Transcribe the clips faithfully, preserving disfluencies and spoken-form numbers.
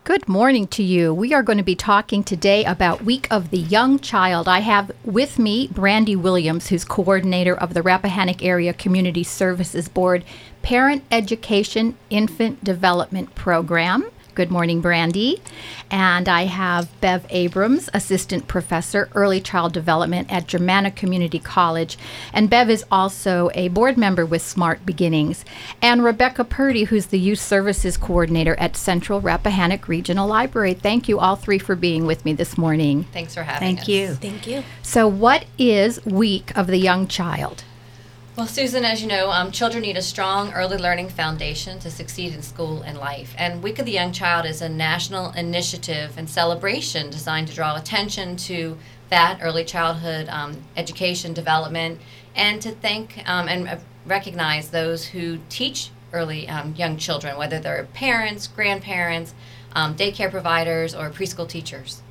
Good morning to you. We are going to be talking today about Week of the Young Child. I have with me Brandy Williams, who's coordinator of the Rappahannock Area Community Services Board Parent Education Infant Development Program. Good morning, Brandy. And I have Bev Abrams, Assistant Professor, Early Child Development at Germanna Community College. And Bev is also a board member with Smart Beginnings. And Rebecca Purdy, who's the Youth Services Coordinator at Central Rappahannock Regional Library. Thank you all three for being with me this morning. Thanks for having Thank us. you. Thank you. So what is Week of the Young Child? Well, Susan, as you know, um, children need a strong early learning foundation to succeed in school and life. And Week of the Young Child is a national initiative and celebration designed to draw attention to that early childhood um, education development and to thank um, and uh, recognize those who teach early um, young children, whether they're parents, grandparents, um, daycare providers, or preschool teachers.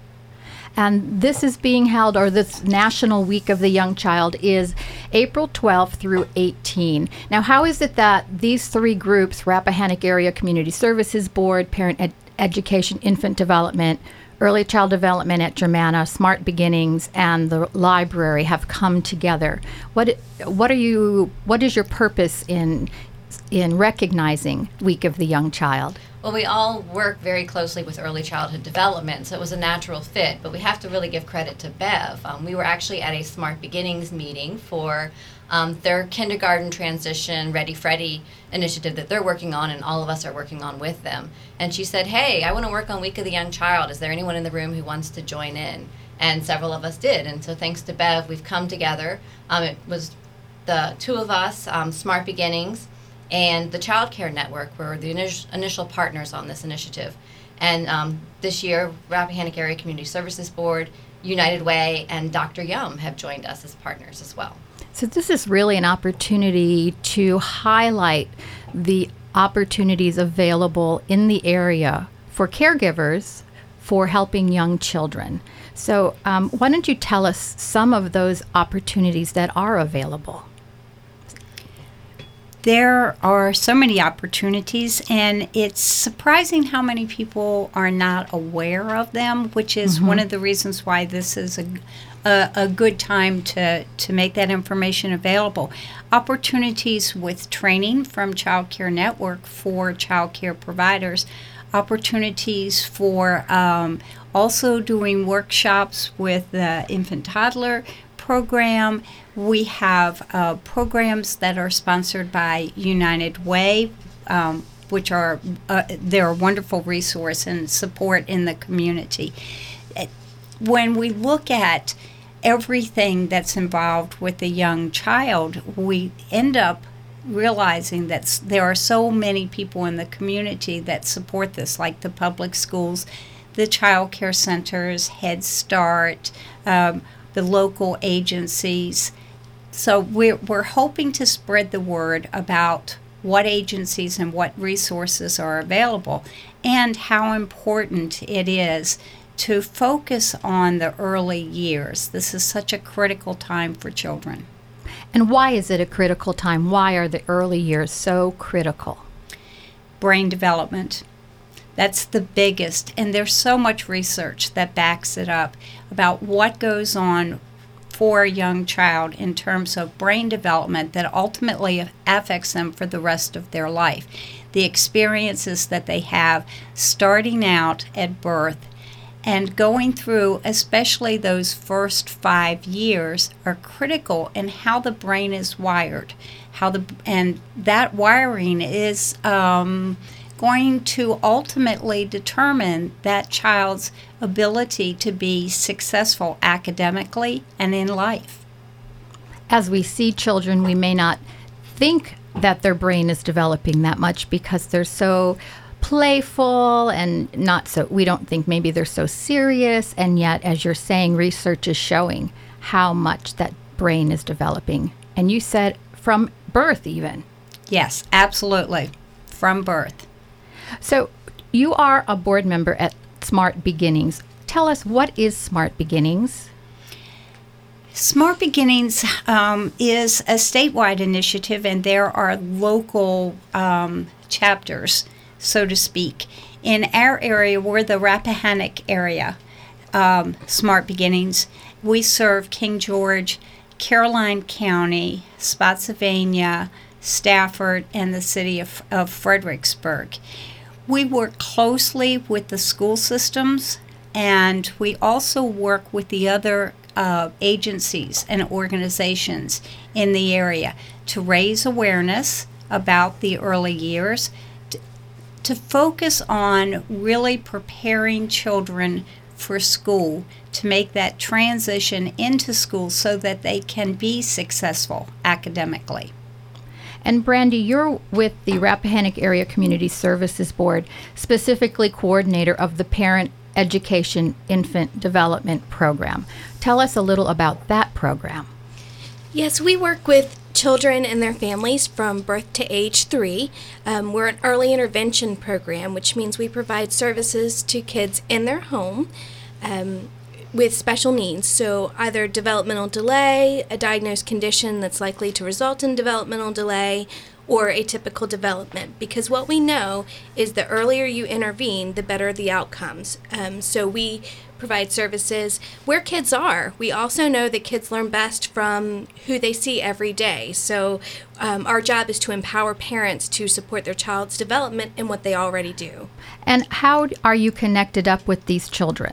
And this is being held, or this National Week of the Young Child is April twelfth through eighteenth. Now, how is it that these three groups, Rappahannock Area Community Services Board, Parent Ed- Education Infant Development, Early Child Development at Germanna, Smart Beginnings, and the library have come together? What what are you? What is your purpose in in recognizing Week of the Young Child? Well, we all work very closely with early childhood development, so it was a natural fit, but we have to really give credit to Bev. Um, we were actually at a Smart Beginnings meeting for um, their kindergarten transition Ready Freddy initiative that they're working on, and all of us are working on with them. And she said, hey, I want to work on Week of the Young Child. Is there anyone in the room who wants to join in? And several of us did, and so thanks to Bev, we've come together. Um, it was the two of us, um, Smart Beginnings, and the Child Care Network were the initial, initial partners on this initiative. And um, this year, Rappahannock Area Community Services Board, United Way, and Doctor Yum have joined us as partners as well. So this is really an opportunity to highlight the opportunities available in the area for caregivers for helping young children. So um, why don't you tell us some of those opportunities that are available? There are so many opportunities, and it's surprising how many people are not aware of them, which is mm-hmm. one of the reasons why this is a, a, a good time to, to make that information available. Opportunities with training from Child Care Network for child care providers, opportunities for um, also doing workshops with the infant toddler program. We have uh, programs that are sponsored by United Way, um, which are uh, they're a wonderful resource and support in the community. When we look at everything that's involved with the young child, we end up realizing that there are so many people in the community that support this, like the public schools, the child care centers, Head Start, um, the local agencies. So we're, we're hoping to spread the word about what agencies and what resources are available and how important it is to focus on the early years. This is such a critical time for children. And why is it a critical time? Why are the early years so critical? Brain development. That's the biggest, and there's so much research that backs it up about what goes on for a young child in terms of brain development that ultimately affects them for the rest of their life. The experiences that they have starting out at birth and going through, especially those first five years, are critical in how the brain is wired. How the and that wiring is um, going to ultimately determine that child's ability to be successful academically and in life. As we see children, we may not think that their brain is developing that much because they're so playful and not so, we don't think maybe they're so serious, and yet, as you're saying, research is showing how much that brain is developing. And you said from birth even. Yes, absolutely, from birth. So you are a board member at Smart Beginnings. Tell us, what is Smart Beginnings? Smart Beginnings um, is a statewide initiative, and there are local um, chapters, so to speak, In our area, we're the Rappahannock area, um, Smart Beginnings. We serve King George, Caroline County, Spotsylvania, Stafford, and the city of, of Fredericksburg. We work closely with the school systems, and we also work with the other uh, agencies and organizations in the area to raise awareness about the early years, to, to focus on really preparing children for school, to make that transition into school so that they can be successful academically. And Brandy, you're with the Rappahannock Area Community Services Board, specifically coordinator of the Parent Education Infant Development Program. Tell us a little about that program. Yes, we work with children and their families from birth to age three. Um, we're an early intervention program, which means we provide services to kids in their home um, with special needs. So either developmental delay, a diagnosed condition that's likely to result in developmental delay, or atypical development. Because what we know is the earlier you intervene, the better the outcomes. Um, so we provide services where kids are. We also know that kids learn best from who they see every day. So um, our job is to empower parents to support their child's development in what they already do. And how are you connected up with these children?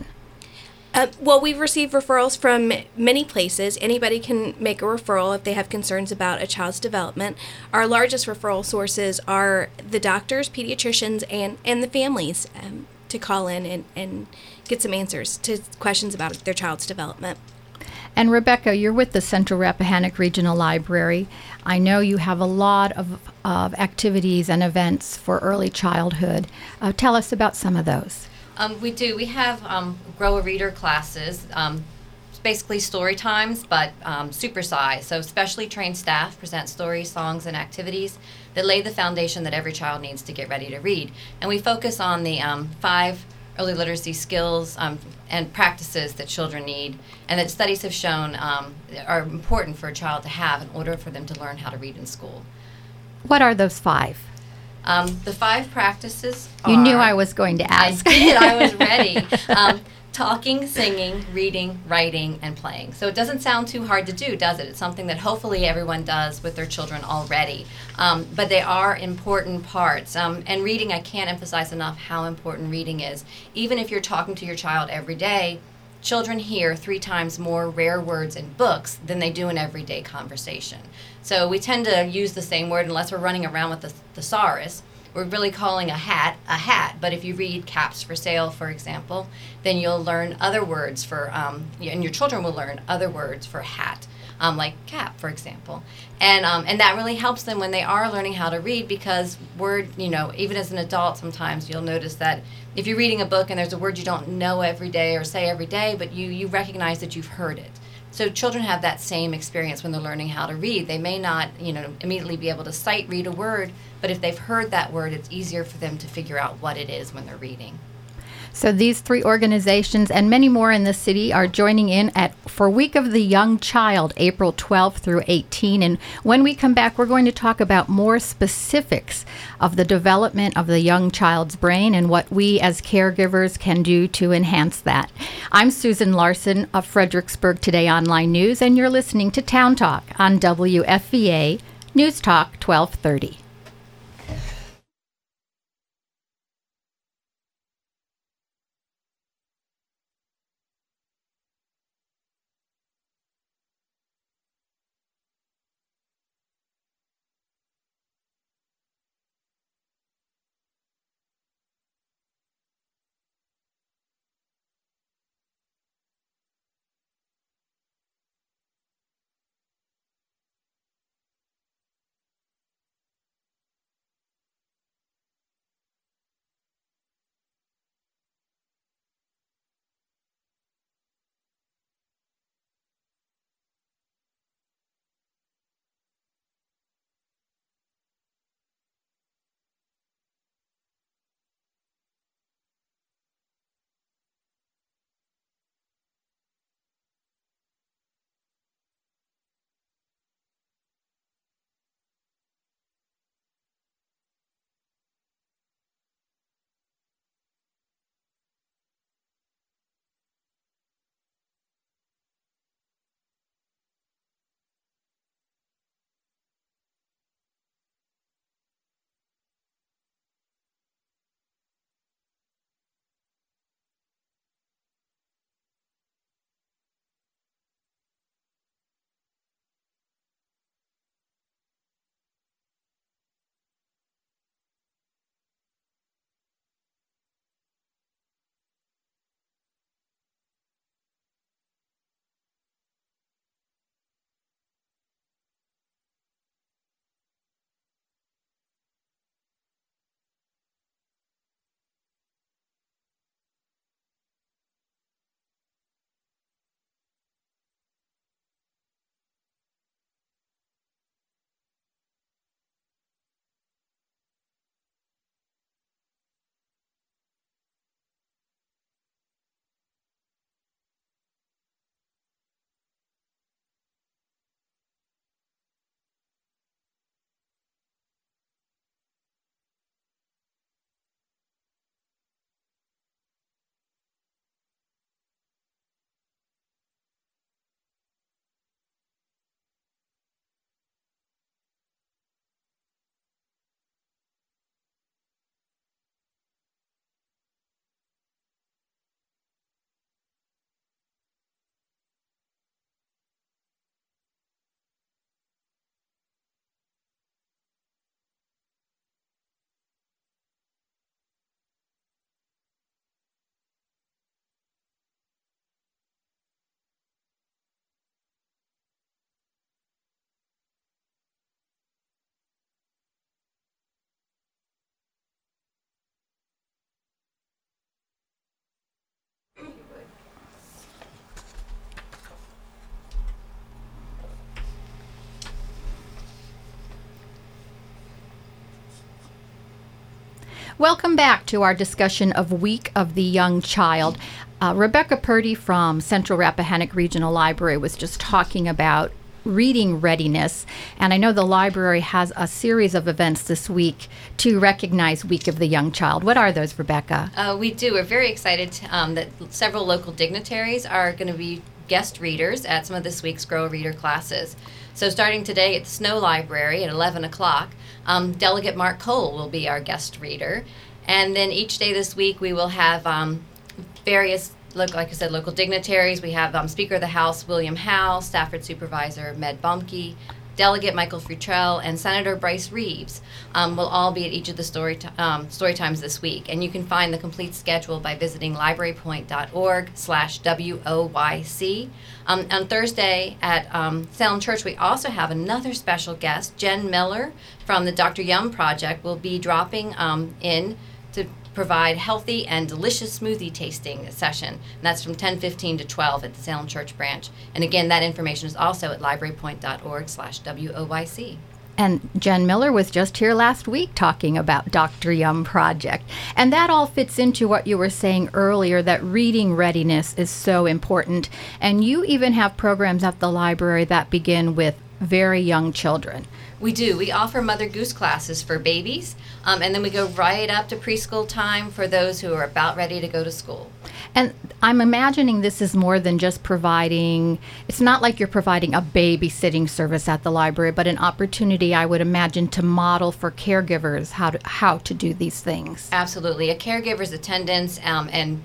Uh, well, we've received referrals from many places. Anybody can make a referral if they have concerns about a child's development. Our largest referral sources are the doctors, pediatricians, and, and the families um, to call in and, and get some answers to questions about their child's development. And Rebecca, you're with the Central Rappahannock Regional Library. I know you have a lot of, of activities and events for early childhood. Uh, tell us about some of those. Um, we do. We have um, Grow a Reader classes. Um, it's basically story times, but um, supersized. So specially trained staff present stories, songs, and activities that lay the foundation that every child needs to get ready to read. And we focus on the um, five early literacy skills um, and practices that children need, and that studies have shown um, are important for a child to have in order for them to learn how to read in school. What are those five? Um, the five practices are... You knew I was going to ask. I did. I was ready. Um, talking, singing, reading, writing, and playing. So it doesn't sound too hard to do, does it? It's something that hopefully everyone does with their children already. Um, but they are important parts. Um, and reading, I can't emphasize enough how important reading is. Even if you're talking to your child every day, children hear three times more rare words in books than they do in everyday conversation. So we tend to use the same word unless we're running around with the thesaurus. We're really calling a hat a hat, but if you read caps for sale, for example, then you'll learn other words for, um, and your children will learn other words for hat, um, like cap, for example. And um, and that really helps them when they are learning how to read, because word, you know, even as an adult, sometimes you'll notice that if you're reading a book and there's a word you don't know every day or say every day, but you, you recognize that you've heard it. So children have that same experience when they're learning how to read. They may not, you know, immediately be able to sight read a word, but if they've heard that word, it's easier for them to figure out what it is when they're reading. So these three organizations and many more in the city are joining in at for Week of the Young Child, April twelfth through eighteenth. And when we come back, we're going to talk about more specifics of the development of the young child's brain and what we as caregivers can do to enhance that. I'm Susan Larson of Fredericksburg Today Online News, and you're listening to Town Talk on W F V A News Talk twelve thirty. Welcome back to our discussion of Week of the Young Child. Uh, Rebecca Purdy from Central Rappahannock Regional Library was just talking about reading readiness, and I know the library has a series of events this week to recognize Week of the Young Child. What are those, Rebecca? Uh, we do. We're very excited um, that several local dignitaries are going to be guest readers at some of this week's Grow a Reader classes. So starting today at the Snow Library at eleven o'clock, um, Delegate Mark Cole will be our guest reader. And then each day this week we will have um, various, like I said, local dignitaries. We have um, Speaker of the House William Howe, Stafford Supervisor Med Bumke, Delegate Michael Futrell, and Senator Bryce Reeves um, will all be at each of the story, t- um, story times this week. And you can find the complete schedule by visiting librarypoint.org slash W O Y C. Um, on Thursday at um, Salem Church, we also have another special guest. Jen Miller from the Doctor Yum Project will be dropping um, in to provide healthy and delicious smoothie tasting session. And that's from ten fifteen to twelve at the Salem Church branch. And again, that information is also at librarypoint.org slash W O Y C. And Jen Miller was just here last week talking about Doctor Yum Project. And that all fits into what you were saying earlier, that reading readiness is so important. And you even have programs at the library that begin with very young children. We do. We offer Mother Goose classes for babies, um, and then we go right up to preschool time for those who are about ready to go to school. And I'm imagining this is more than just providing, it's not like you're providing a babysitting service at the library, but an opportunity, I would imagine, to model for caregivers how to, how to do these things. Absolutely. A caregiver's attendance um, and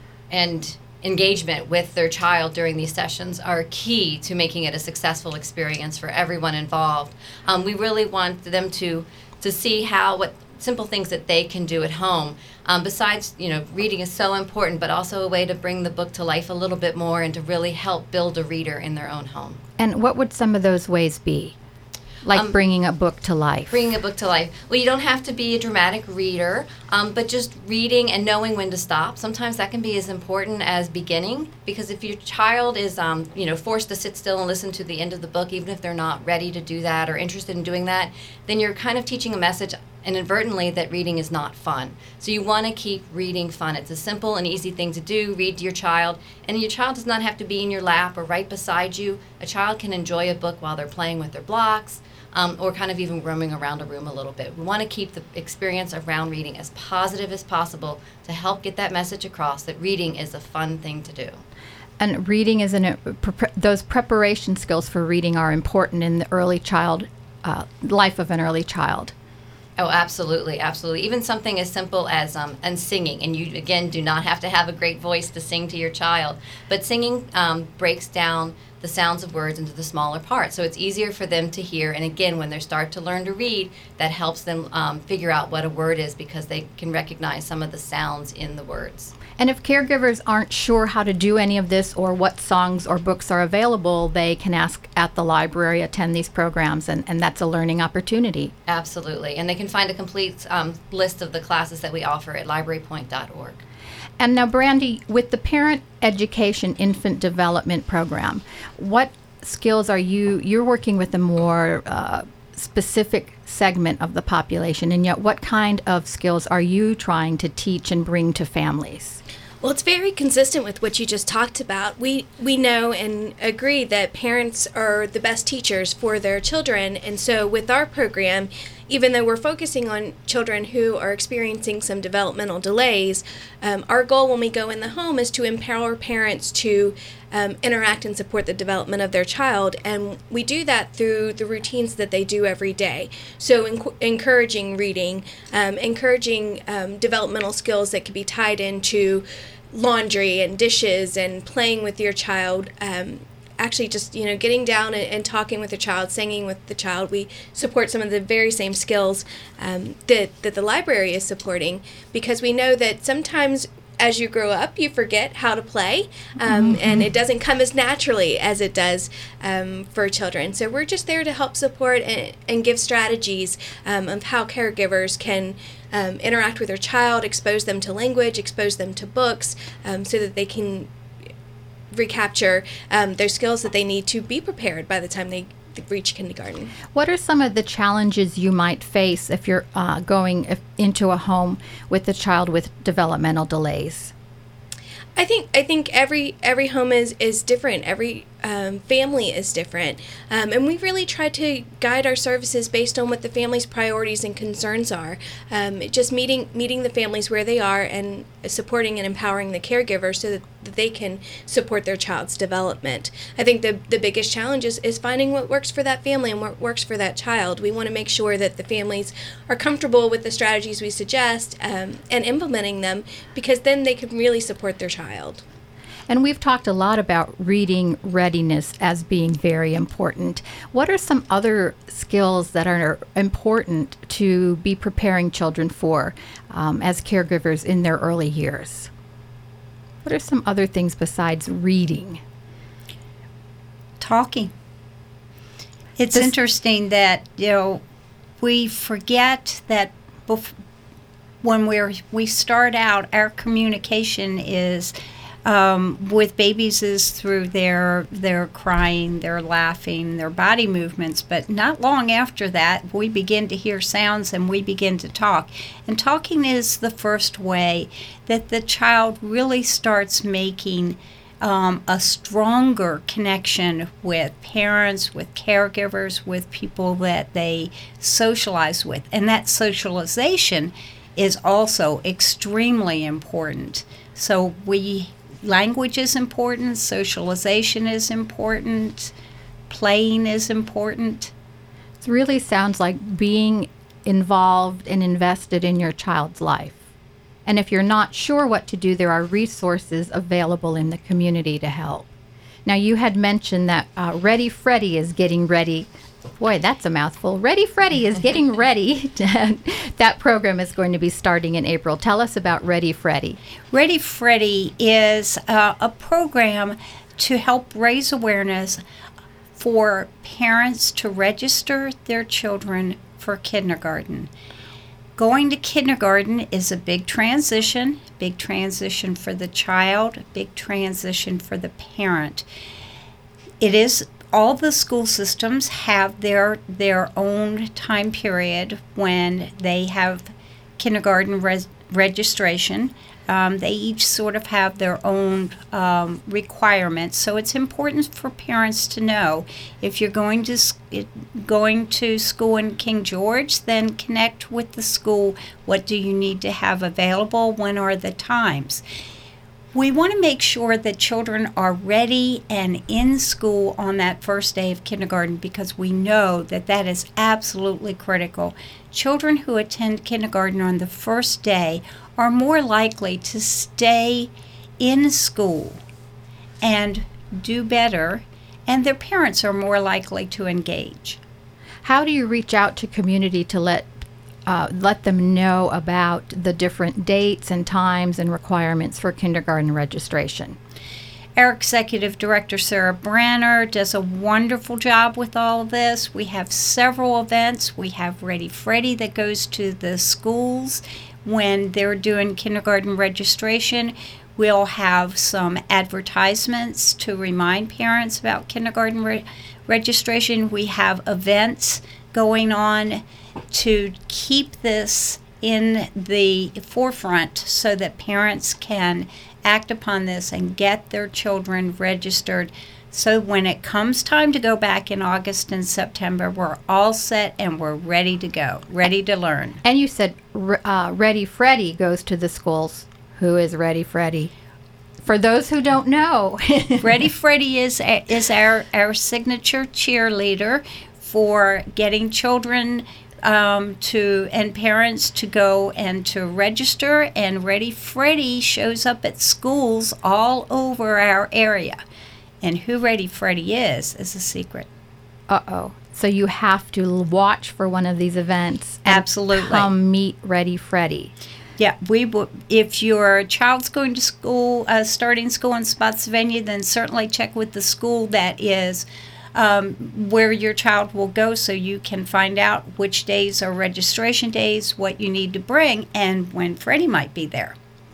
and engagement with their child during these sessions are key to making it a successful experience for everyone involved. Um, we really want them to to see how what simple things that they can do at home. Um, besides, you know, reading is so important, but also a way to bring the book to life a little bit more and to really help build a reader in their own home. And what would some of those ways be? Like Um, bringing a book to life. Bringing a book to life. Well, you don't have to be a dramatic reader, um, but just reading and knowing when to stop. Sometimes that can be as important as beginning, because if your child is, um, you know, forced to sit still and listen to the end of the book, even if they're not ready to do that or interested in doing that, then you're kind of teaching a message inadvertently that reading is not fun. So you want to keep reading fun. It's a simple and easy thing to do. Read to your child, and your child does not have to be in your lap or right beside you. A child can enjoy a book while they're playing with their blocks. Um, or kind of even roaming around a room a little bit. We want to keep the experience around reading as positive as possible to help get that message across that reading is a fun thing to do. And reading is an, pre- those preparation skills for reading are important in the early child, uh, life of an early child. Oh, absolutely, absolutely. Even something as simple as um, and singing, and you again do not have to have a great voice to sing to your child, but singing um, breaks down the sounds of words into the smaller parts, so it's easier for them to hear. And again, when they start to learn to read, that helps them um, figure out what a word is because they can recognize some of the sounds in the words. And if caregivers aren't sure how to do any of this or what songs or books are available, they can ask at the library, attend these programs, and, and that's a learning opportunity. Absolutely. And they can find a complete um, list of the classes that we offer at librarypoint dot org. And now, Brandy, with the Parent Education Infant Development Program, what skills are you, you're working with a more uh, specific segment of the population, and yet what kind of skills are you trying to teach and bring to families? Well, it's very consistent with what you just talked about. We we know and agree that parents are the best teachers for their children. And so with our program, even though we're focusing on children who are experiencing some developmental delays, um, our goal when we go in the home is to empower parents to um, interact and support the development of their child. And we do that through the routines that they do every day. So enc- encouraging reading, um, encouraging um, developmental skills that can be tied into laundry and dishes and playing with your child. Um, actually just, you know, getting down and, and talking with the child, singing with the child. We support some of the very same skills um, that, that the library is supporting, because we know that sometimes as you grow up, you forget how to play, um, mm-hmm. and it doesn't come as naturally as it does um, for children. So we're just there to help support and, and give strategies um, of how caregivers can um, interact with their child, expose them to language, expose them to books, um, so that they can recapture um, their skills that they need to be prepared by the time they reach kindergarten. What are some of the challenges you might face if you're uh, going if, into a home with a child with developmental delays? I think I think every every home is, is different. Every um, family is different, um, and we really try to guide our services based on what the family's priorities and concerns are. Um, just meeting meeting the families where they are and supporting and empowering the caregiver so that, that they can support their child's development. I think the the biggest challenge is, is finding what works for that family and what works for that child. We want to make sure that the families are comfortable with the strategies we suggest um, and implementing them, because then they can really support their child. And we've talked a lot about reading readiness as being very important. What are some other skills that are important to be preparing children for um, as caregivers in their early years? What are some other things besides reading? Talking. It's This- interesting that, you know, we forget that bef- when we're we start out, our communication is um, with babies is through their their crying, their laughing, their body movements. But not long after that, we begin to hear sounds and we begin to talk. And talking is the first way that the child really starts making Um, a stronger connection with parents, with caregivers, with people that they socialize with. And that socialization is also extremely important. So we language is important, socialization is important, playing is important. It really sounds like being involved and invested in your child's life. And if you're not sure what to do, there are resources available in the community to help. Now, you had mentioned that uh, Ready Freddy is getting ready. Boy, that's a mouthful. Ready Freddy is getting ready. To, that program is going to be starting in April. Tell us about Ready Freddy. Ready Freddy is uh, a program to help raise awareness for parents to register their children for kindergarten. Going to kindergarten is a big transition, big transition for the child, big transition for the parent. It is, all the school systems have their their own time period when they have kindergarten res- registration. Um, they each sort of have their own um, requirements, so it's important for parents to know if you're going to sc- going to school in King George, then connect with the school. What do you need to have available? When are the times? We want to make sure that children are ready and in school on that first day of kindergarten, because we know that that is absolutely critical. Children who attend kindergarten on the first day are more likely to stay in school and do better, and their parents are more likely to engage. How do you reach out to community to let uh, let them know about the different dates and times and requirements for kindergarten registration? Our executive director, Sarah Branner, does a wonderful job with all of this. We have several events. We have Ready Freddy that goes to the schools when they're doing kindergarten registration. We'll have some advertisements to remind parents about kindergarten re- registration. We have events going on to keep this in the forefront so that parents can act upon this and get their children registered. So when it comes time to go back in August and September, we're all set and we're ready to go, ready to learn. And you said uh, Ready Freddy goes to the schools. Who is Ready Freddy? For those who don't know. Ready Freddy is is our, our signature cheerleader for getting children um, to and parents to go and to register. And Ready Freddy shows up at schools all over our area. And who Ready Freddy is is a secret. Uh-oh. So you have to watch for one of these events. And Absolutely. come meet Ready Freddy. Yeah, we will. If your child's going to school, uh, starting school in Spotsylvania, then certainly check with the school that is um, where your child will go, so you can find out which days are registration days, what you need to bring, and when Freddie might be there.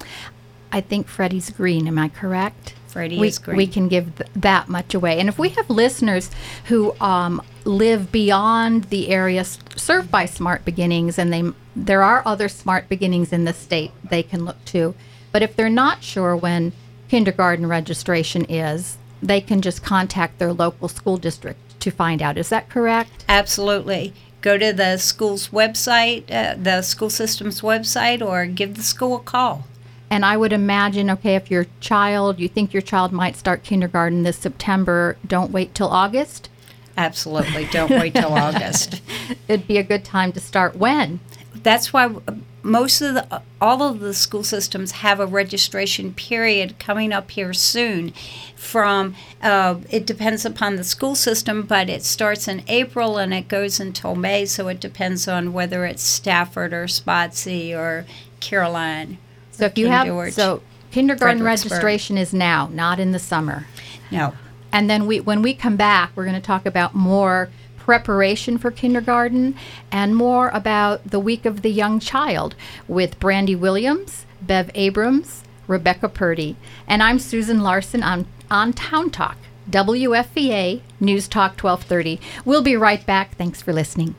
I think Freddie's green. Am I correct? Freddie we, is green. We can give th- that much away. And if we have listeners who um, live beyond the area s- served by Smart Beginnings, and they there are other Smart Beginnings in the state they can look to. But if they're not sure when kindergarten registration is, they can just contact their local school district to find out. Is that correct? Absolutely. Go to the school's website, uh, the school system's website, or give the school a call. And I would imagine, okay, if your child, you think your child might start kindergarten this September, don't wait till August. Absolutely. Don't wait till August. It'd be a good time to start when? That's why most of the, all of the school systems have a registration period coming up here soon. From, uh, it depends upon the school system, but it starts in April and it goes until May, so it depends on whether it's Stafford or Spotsy or Caroline. So if you have, George, so kindergarten Fredericksburg. registration is now, not in the summer. No. And then we, when we come back, we're going to talk about more preparation for kindergarten and more about the Week of the Young Child with Brandy Williams, Bev Abrams, Rebecca Purdy. And I'm Susan Larson on, on Town Talk, W F V A News Talk twelve thirty. We'll be right back. Thanks for listening.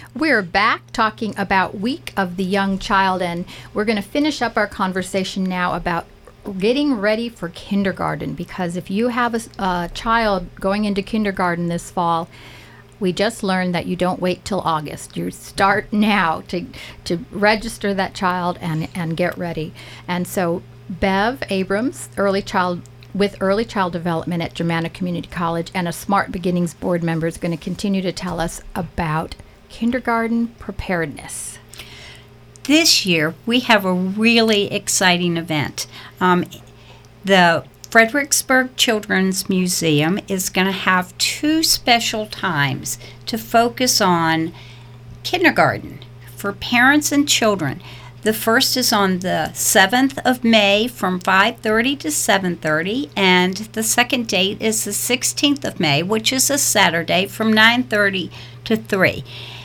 We're back talking about Week of the Young Child, and we're going to finish up our conversation now about getting ready for kindergarten, because if you have a, a child going into kindergarten this fall, we just learned that you don't wait till August. You start now to to register that child and, and get ready. And so Bev Abrams, early child with early child development at Germanna Community College and a Smart Beginnings board member, is going to continue to tell us about kindergarten preparedness. This year, we have a really exciting event. Um, the Fredericksburg Children's Museum is going to have two special times to focus on kindergarten for parents and children. The first is on the seventh of May from five thirty to seven thirty, and the second date is the sixteenth of May, which is a Saturday, from nine thirty to three.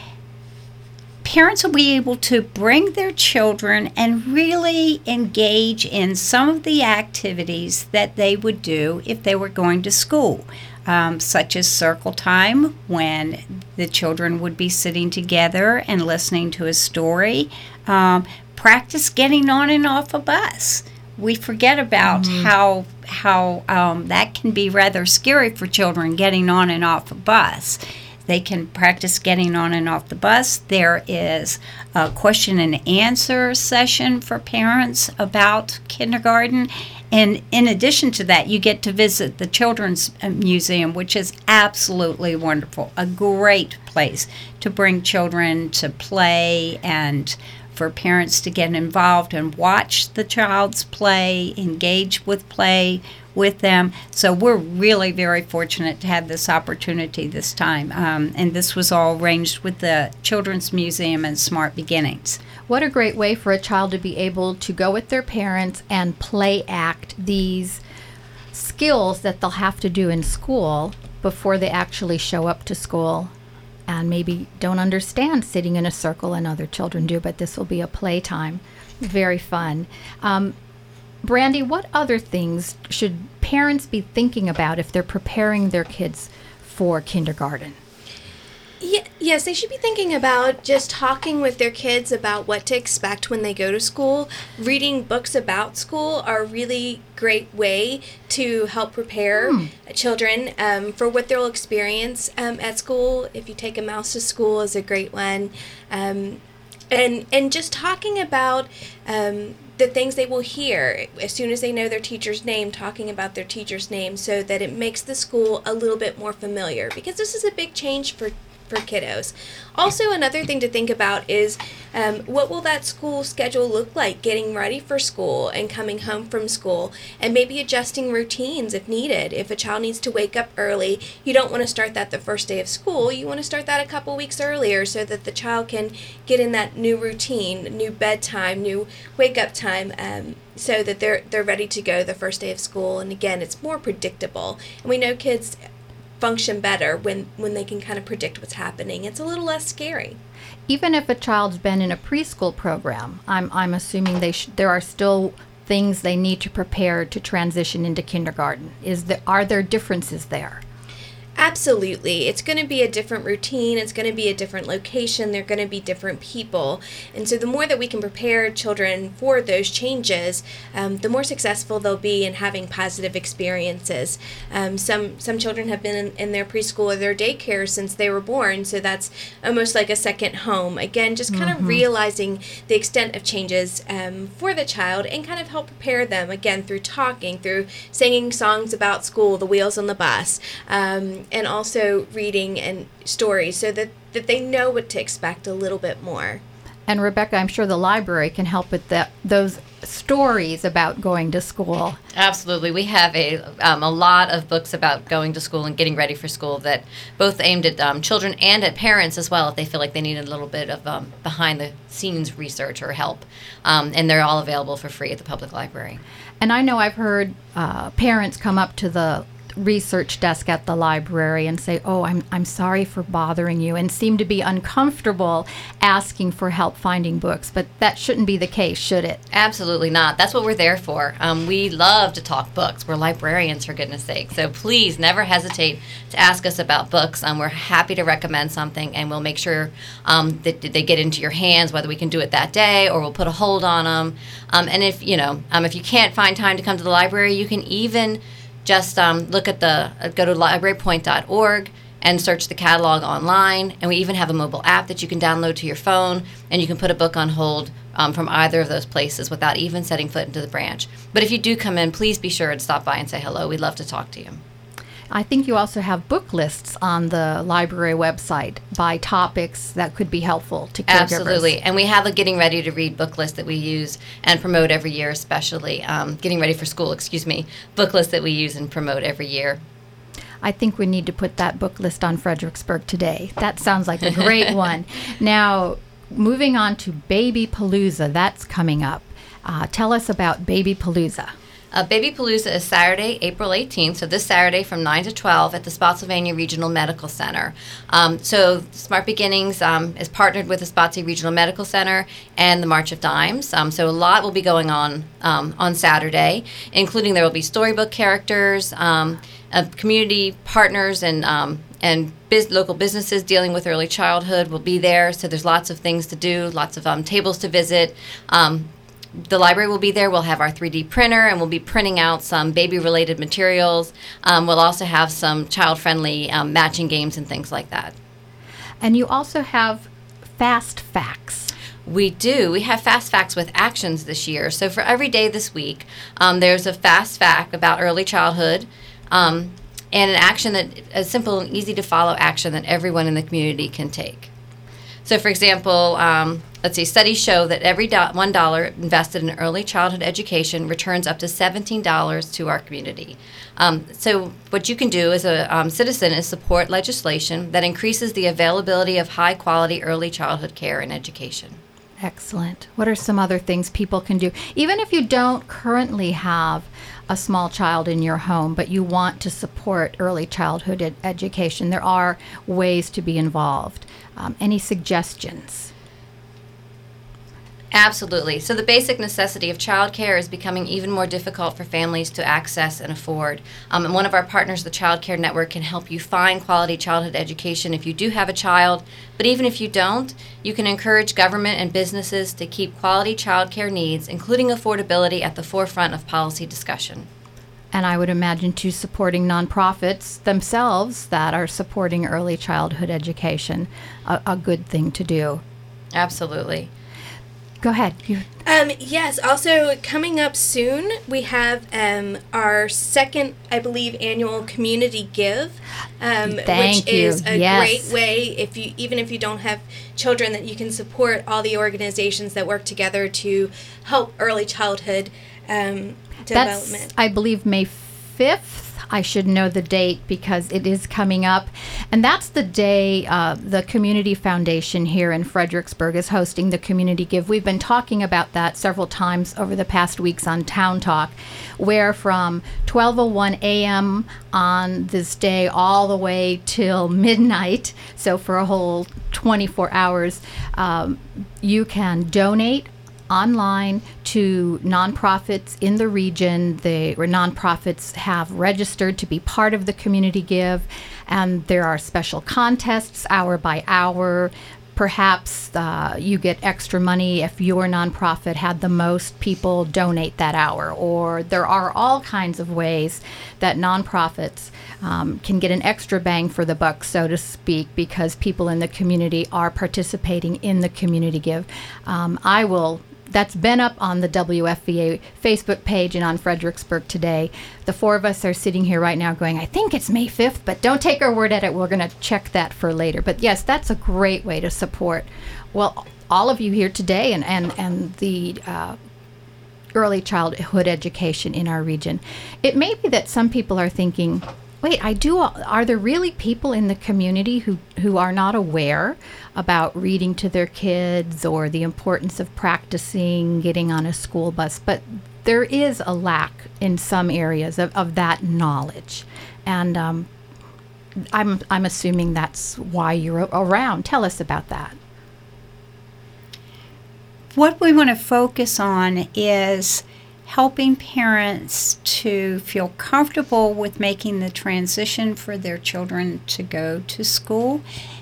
Parents will be able to bring their children and really engage in some of the activities that they would do if they were going to school, um, such as circle time, when the children would be sitting together and listening to a story. Um, practice getting on and off a bus. We forget about mm-hmm. how how um, that can be rather scary for children, getting on and off a bus. They can practice getting on and off the bus. There is a question and answer session for parents about kindergarten. And in addition to that, you get to visit the Children's Museum, which is absolutely wonderful. A great place to bring children to play and for parents to get involved and watch the child's play, engage with play with them. So we're really very fortunate to have this opportunity this time. Um, and this was all arranged with the Children's Museum and Smart Beginnings. What a great way for a child to be able to go with their parents and play act these skills that they'll have to do in school before they actually show up to school and maybe don't understand sitting in a circle and other children do, but this will be a playtime. Very fun. Um, Brandy, what other things should parents be thinking about if they're preparing their kids for kindergarten? Yeah, yes, they should be thinking about just talking with their kids about what to expect when they go to school. Reading books about school are a really great way to help prepare mm. children um, for what they'll experience um, at school. If you take a mouse to school is a great one. Um, and, and just talking about um, the things they will hear as soon as they know their teacher's name, talking about their teacher's name so that it makes the school a little bit more familiar, because this is a big change for for kiddos. Also, another thing to think about is um, what will that school schedule look like getting ready for school and coming home from school, and maybe adjusting routines if needed. If a child needs to wake up early, you don't want to start that the first day of school. You want to start that a couple weeks earlier so that the child can get in that new routine, new bedtime, new wake up time, um, so that they're they're ready to go the first day of school. And again, it's more predictable. And we know kids function better when, when they can kind of predict what's happening. It's a little less scary. Even if a child's been in a preschool program, I'm I'm assuming they sh- there are still things they need to prepare to transition into kindergarten. Is there, are there differences there? Absolutely. It's going to be a different routine. It's going to be a different location. They're going to be different people. And so the more that we can prepare children for those changes, um, the more successful they'll be in having positive experiences. Um, some some children have been in, in their preschool or their daycare since they were born, so that's almost like a second home. Again, just kind mm-hmm. of realizing the extent of changes um, for the child and kind of help prepare them, again, through talking, through singing songs about school, the wheels on the bus, um, and also reading and stories so that, that they know what to expect a little bit more. And Rebecca, I'm sure the library can help with that, those stories about going to school. Absolutely. We have a um, a lot of books about going to school and getting ready for school that both aimed at um, children and at parents as well if they feel like they need a little bit of um, behind-the-scenes research or help. Um, and they're all available for free at the public library. And I know I've heard uh, parents come up to the research desk at the library and say, oh, I'm, I'm sorry for bothering you, and seem to be uncomfortable asking for help finding books. But that shouldn't be the case, should it? Absolutely not. That's what we're there for. Um, we love to talk books. We're librarians, for goodness sake. So please never hesitate to ask us about books. Um, we're happy to recommend something, and we'll make sure um, that they get into your hands, whether we can do it that day or we'll put a hold on them. Um, and if you know, um, if you can't find time to come to the library, you can even just um, look at the uh, go to library point dot org and search the catalog online. And we even have a mobile app that you can download to your phone, and you can put a book on hold um, from either of those places without even setting foot into the branch. But if you do come in, please be sure to stop by and say hello. We'd love to talk to you. I think you also have book lists on the library website by topics that could be helpful to caregivers. Absolutely. And we have a Getting Ready to Read book list that we use and promote every year, especially um, Getting Ready for School, excuse me, book list that we use and promote every year. I think we need to put that book list on Fredericksburg today. That sounds like a great one. Now, moving on to Baby Palooza, that's coming up. Uh, tell us about Baby Palooza. Uh, Baby Palooza is Saturday, April eighteenth, so this Saturday from nine to twelve at the Spotsylvania Regional Medical Center. Um, so Smart Beginnings um, is partnered with the Spotsy Regional Medical Center and the March of Dimes. Um, so a lot will be going on um, on Saturday, including there will be storybook characters, um, uh, community partners, and um, and biz- local businesses dealing with early childhood will be there. So there's lots of things to do, lots of um, tables to visit. Um, The library will be there. We'll have our three D printer, and we'll be printing out some baby-related materials. Um, we'll also have some child-friendly um, matching games and things like that. And you also have Fast Facts. We do. We have Fast Facts with actions this year. So for every day this week, um, there's a fast fact about early childhood um, and an action that, a simple and easy-to-follow action that everyone in the community can take. So, for example, um, let's see, studies show that every do- one dollar invested in early childhood education returns up to seventeen dollars to our community. Um, so what you can do as a um, citizen is support legislation that increases the availability of high-quality early childhood care and education. Excellent. What are some other things people can do? Even if you don't currently have a small child in your home, but you want to support early childhood ed- education, there are ways to be involved. Um, any suggestions? Absolutely. So the basic necessity of childcare is becoming even more difficult for families to access and afford. Um, and one of our partners, the Child Care Network, can help you find quality childhood education if you do have a child. But even if you don't, you can encourage government and businesses to keep quality childcare needs, including affordability, at the forefront of policy discussion. And I would imagine, too, supporting nonprofits themselves that are supporting early childhood education, a, a good thing to do. Absolutely. Go ahead. You. Um, yes, also coming up soon, we have um, our second, I believe, annual Community Give, um, Thank which you. is a Yes. great way, if you even if you don't have children, that you can support all the organizations that work together to help early childhood um, development. That's, I believe, May fifth. I should know the date because it is coming up. And that's the day uh, the Community Foundation here in Fredericksburg is hosting the Community Give. We've been talking about that several times over the past weeks on Town Talk, where from twelve oh one a.m. on this day all the way till midnight, so for a whole twenty-four hours, um, you can donate online to nonprofits in the region. They or nonprofits have registered to be part of the Community Give, and there are special contests hour by hour. Perhaps uh, you get extra money if your nonprofit had the most people donate that hour, or there are all kinds of ways that nonprofits um, can get an extra bang for the buck, so to speak, because people in the community are participating in the Community Give. Um, I will That's been up on the W F V A Facebook page and on Fredericksburg Today. The four of us are sitting here right now going, I think it's May fifth, but don't take our word at it. We're going to check that for later. But yes, that's a great way to support, well, all of you here today and, and, and the uh, early childhood education in our region. It may be that some people are thinking, wait, I do. Are there really people in the community who, who are not aware about reading to their kids or the importance of practicing getting on a school bus? But there is a lack in some areas of, of that knowledge. And um, I'm, I'm assuming that's why you're around. Tell us about that. What we want to focus on is helping parents to feel comfortable with making the transition for their children to go to school.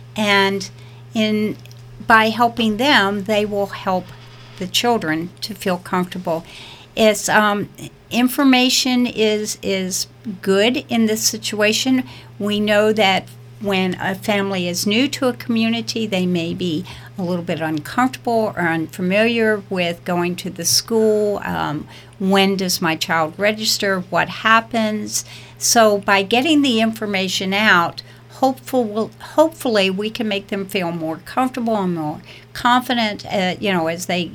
And in by helping them, they will help the children to feel comfortable. It's um, information is is good in this situation. We know that when a family is new to a community, they may be a little bit uncomfortable or unfamiliar with going to the school. Um, when does my child register? What happens? So by getting the information out, hopeful, hopefully we can make them feel more comfortable and more confident, uh, you know, as they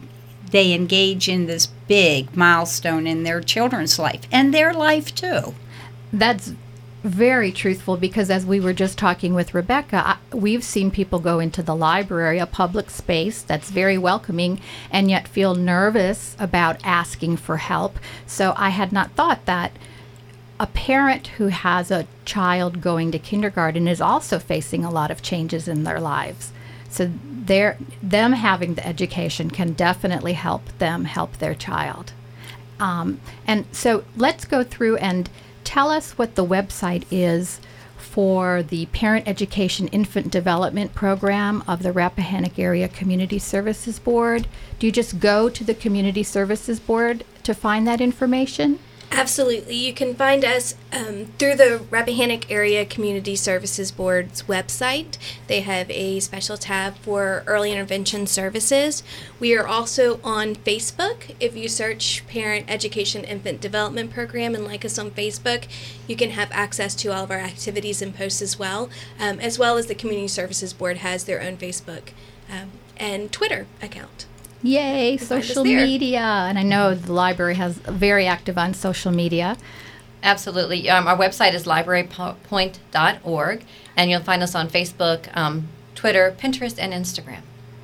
they engage in this big milestone in their children's life and their life too. That's very truthful, because as we were just talking with Rebecca, I, we've seen people go into the library, a public space that's very welcoming, and yet feel nervous about asking for help. So I had not thought that a parent who has a child going to kindergarten is also facing a lot of changes in their lives. So their, them having the education can definitely help them help their child. Um, and so let's go through and tell us what the website is for the Parent Education Infant Development Program of the Rappahannock Area Community Services Board. Do you just go to the Community Services Board to find that information? Absolutely. You can find us um, through the Rappahannock Area Community Services Board's website. They have a special tab for early intervention services. We are also on Facebook. If you search Parent Education Infant Development Program and like us on Facebook, you can have access to all of our activities and posts as well, um, as well as the Community Services Board has their own Facebook um, and Twitter account. Yay, social media. And I know the library has very active on social media. Absolutely. Um, our website is library point dot org, and you'll find us on Facebook, um, Twitter, Pinterest, and Instagram.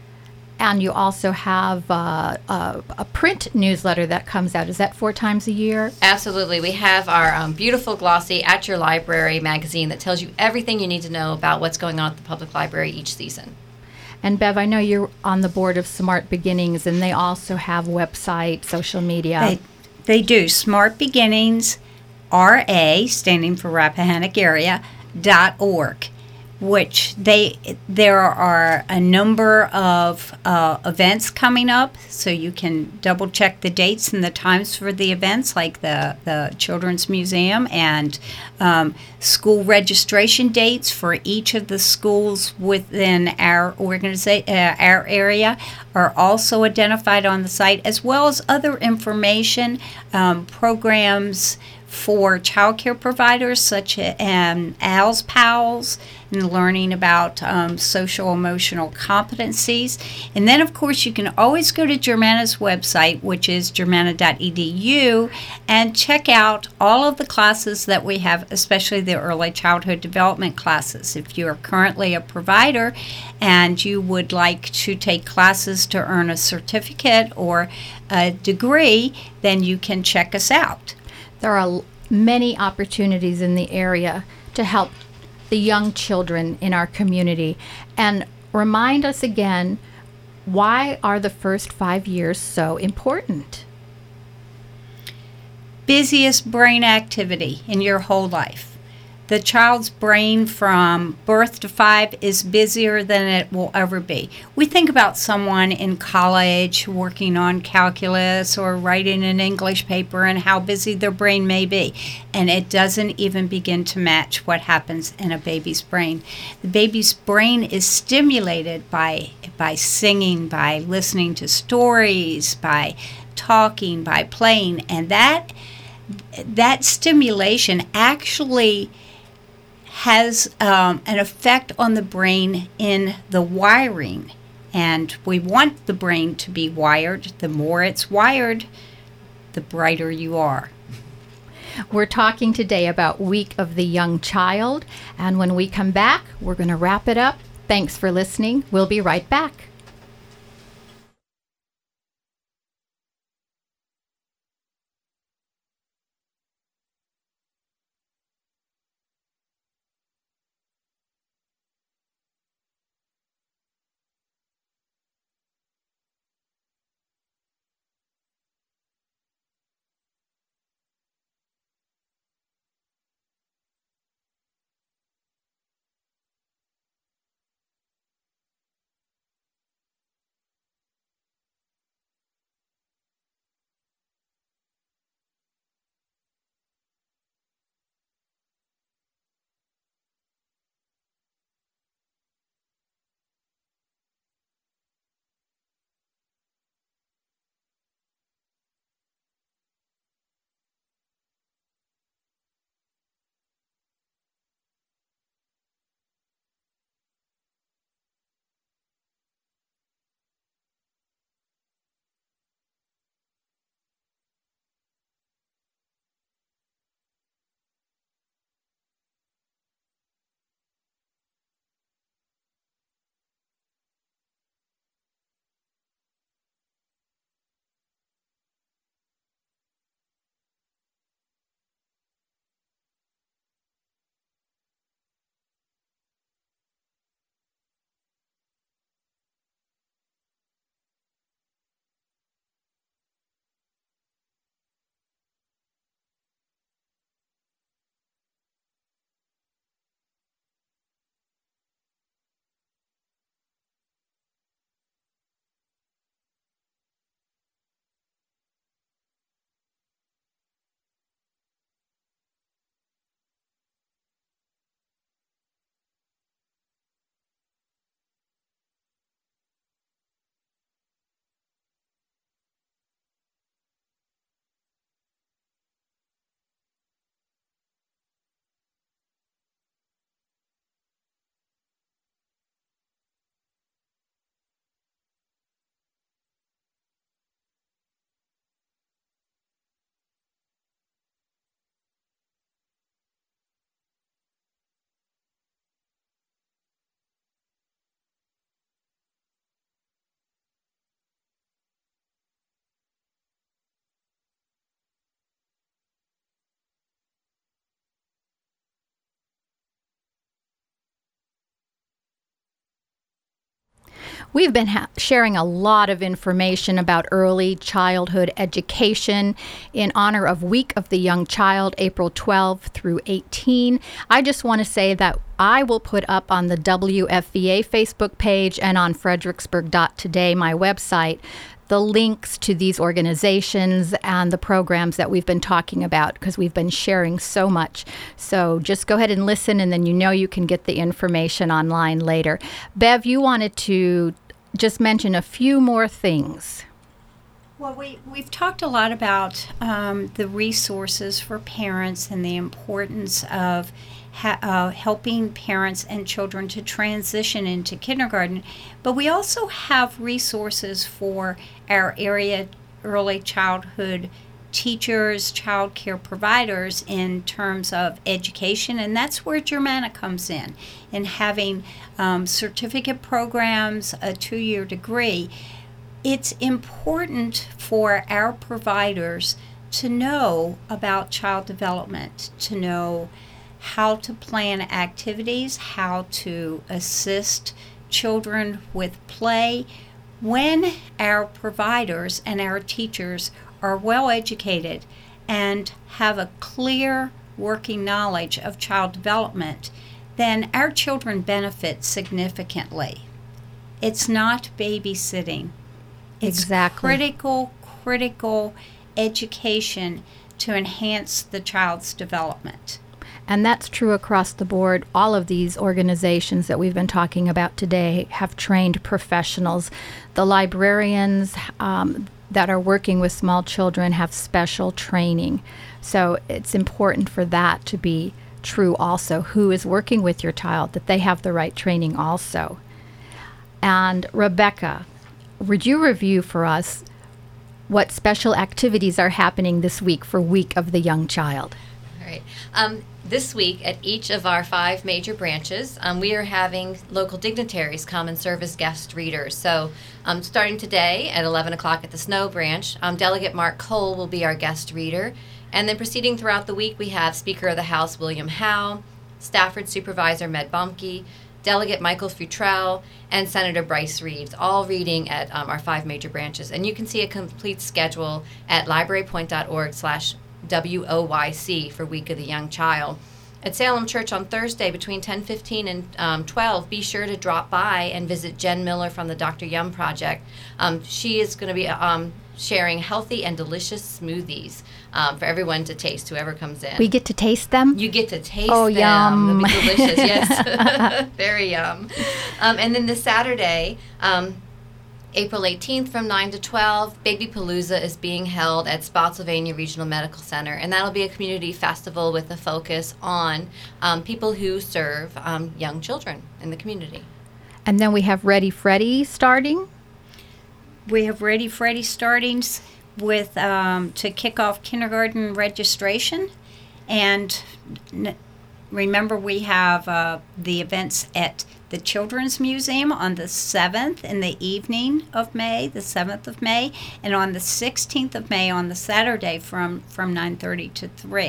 And you also have uh, a, a print newsletter that comes out. Is that four times a year? Absolutely. We have our um, beautiful glossy At Your Library magazine that tells you everything you need to know about what's going on at the public library each season. And Bev, I know you're on the board of Smart Beginnings, and they also have website, social media. They, they do. Smart Beginnings, R A, standing for Rappahannock Area, dot org, which they there are a number of uh, events coming up, so you can double check the dates and the times for the events, like the, the Children's Museum, and um, school registration dates for each of the schools within our organiza- uh, our area are also identified on the site, as well as other information, um, programs for child care providers such as um, A L S Pals, and learning about um, social emotional competencies. And then, of course, you can always go to Germanna's website, which is germanna dot e d u, and check out all of the classes that we have, especially the early childhood development classes. If you are currently a provider and you would like to take classes to earn a certificate or a degree, then you can check us out. There are many opportunities in the area to help the young children in our community. And remind us again, why are the first five years so important? Busiest brain activity in your whole life. The child's brain from birth to five is busier than it will ever be. We think about someone in college working on calculus or writing an English paper and how busy their brain may be, and it doesn't even begin to match what happens in a baby's brain. The baby's brain is stimulated by by singing, by listening to stories, by talking, by playing, and that that stimulation actually has um, an effect on the brain in the wiring. And we want the brain to be wired. The more it's wired, the brighter you are. We're talking today about Week of the Young Child. And when we come back, we're going to wrap it up. Thanks for listening. We'll be right back. We've been ha- sharing a lot of information about early childhood education in honor of Week of the Young Child, April twelfth through eighteen. I just want to say that I will put up on the W F V A Facebook page and on Fredericksburg dot today, my website, the links to these organizations and the programs that we've been talking about, because we've been sharing so much. So just go ahead and listen, and then you know you can get the information online later. Bev, you wanted to just mention a few more things. Well, we, we've talked a lot about um, the resources for parents and the importance of ha- uh, helping parents and children to transition into kindergarten. But we also have resources for our area early childhood teachers, child care providers in terms of education, and that's where Germanna comes in, in having um, certificate programs, a two-year degree. It's important for our providers to know about child development, to know how to plan activities, how to assist children with play. When our providers and our teachers are well educated and have a clear working knowledge of child development, then our children benefit significantly. It's not babysitting. It's Exactly. critical, critical education to enhance the child's development. And that's true across the board. All of these organizations that we've been talking about today have trained professionals. The librarians um, that are working with small children have special training. So it's important for that to be true also. Who is working with your child, that they have the right training also. And Rebecca, would you review for us what special activities are happening this week for Week of the Young Child? All right. Um, this week at each of our five major branches, um, we are having local dignitaries come and serve as guest readers. So um, starting today at eleven o'clock at the Snow Branch, um, Delegate Mark Cole will be our guest reader. And then proceeding throughout the week, we have Speaker of the House William Howe, Stafford Supervisor Med Bumke, Delegate Michael Futrell, and Senator Bryce Reeves, all reading at um, our five major branches. And you can see a complete schedule at librarypoint.org slash W O Y C for Week of the Young Child. At Salem Church on Thursday between ten fifteen and um, twelve, be sure to drop by and visit Jen Miller from the Doctor Yum Project. Um, she is going to be um, sharing healthy and delicious smoothies um, for everyone to taste, whoever comes in. We get to taste them? You get to taste Oh, them. yum. They'll be delicious, yes. Very yum. Um, and then this Saturday, um, April eighteenth from nine to twelve, Baby Palooza is being held at Spotsylvania Regional Medical Center, and that'll be a community festival with a focus on um, people who serve um, young children in the community. And then we have Ready Freddy starting. We have Ready Freddy startings with um, to kick off kindergarten registration, and n- remember we have uh, the events at the Children's Museum on the seventh in the evening of May, the seventh of May, and on the sixteenth of May on the Saturday from, from nine thirty to three.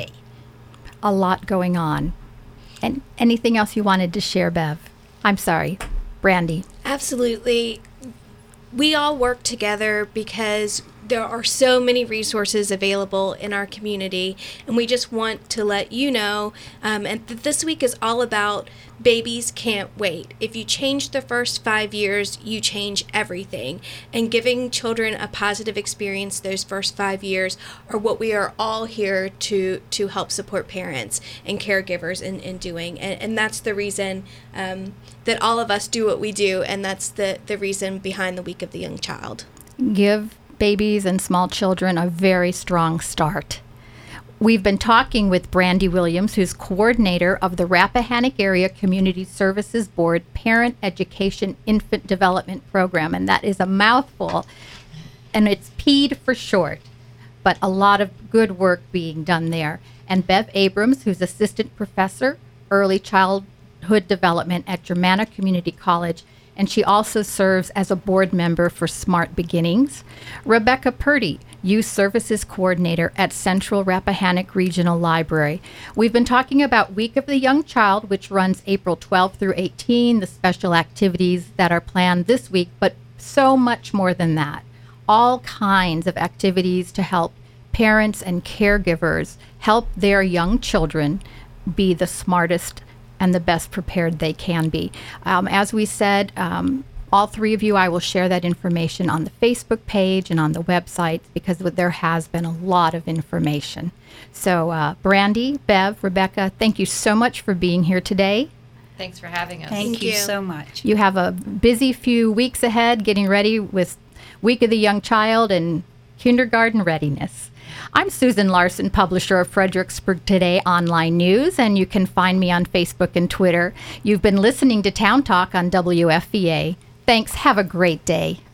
A lot going on. And anything else you wanted to share, Bev? I'm sorry, Brandy. Absolutely. We all work together because there are so many resources available in our community, and we just want to let you know um, and th- this week is all about babies can't wait. If you change the first five years, you change everything. And giving children a positive experience those first five years are what we are all here to to help support parents and caregivers in, in doing. And, and that's the reason um, that all of us do what we do, and that's the, the reason behind the Week of the Young Child. Give babies and small children a very strong start. We've been talking with Brandy Williams, who's coordinator of the Rappahannock Area Community Services Board Parent Education Infant Development Program, and that is a mouthful, and it's P E D for short, but a lot of good work being done there. And Bev Abrams, who's assistant professor, early childhood development at Germanna Community College, and she also serves as a board member for Smart Beginnings. Rebecca Purdy, Youth Services Coordinator at Central Rappahannock Regional Library. We've been talking about Week of the Young Child, which runs April twelfth through eighteenth, the special activities that are planned this week, but so much more than that. All kinds of activities to help parents and caregivers help their young children be the smartest and the best prepared they can be. Um, as we said, um, all three of you, I will share that information on the Facebook page and on the website because there has been a lot of information. So uh, Brandy, Bev, Rebecca, thank you so much for being here today. Thanks for having us. Thank, Thank you you. so much. You have a busy few weeks ahead getting ready with Week of the Young Child and kindergarten readiness. I'm Susan Larson, publisher of Fredericksburg Today Online News, and you can find me on Facebook and Twitter. You've been listening to Town Talk on W F V A. Thanks. Have a great day.